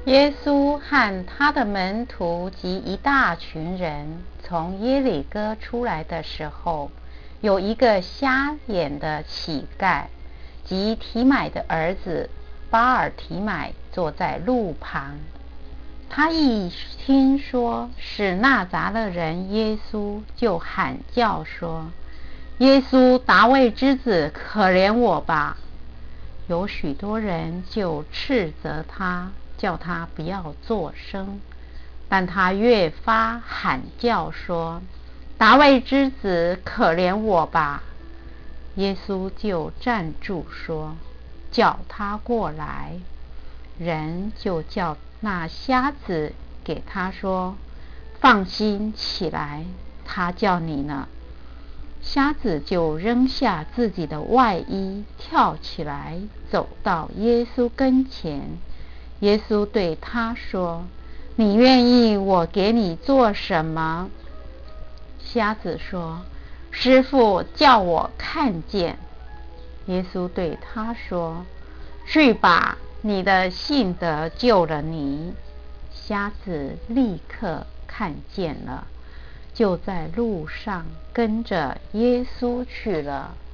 耶稣和他的门徒及一大群人从耶里哥出来的时候，有一个瞎眼的乞丐，即提买的儿子巴尔提买坐在路旁。他一听说是纳匝勒人耶稣，就喊叫说：耶稣，大卫之子，可怜我吧！有许多人就斥责他，叫他不要作声。但他越发喊叫说：大卫之子，可怜我吧！耶稣就站住说：叫他过来。人就叫那瞎子给他说：放心起来，他叫你呢。瞎子就扔下自己的外衣，跳起来，走到耶稣跟前。耶稣对他说：你愿意我给你做什么？瞎子说：师父，叫我看见。耶稣对他说：去吧，你的信德救了你。瞎子立刻看见了，就在路上跟着耶稣去了。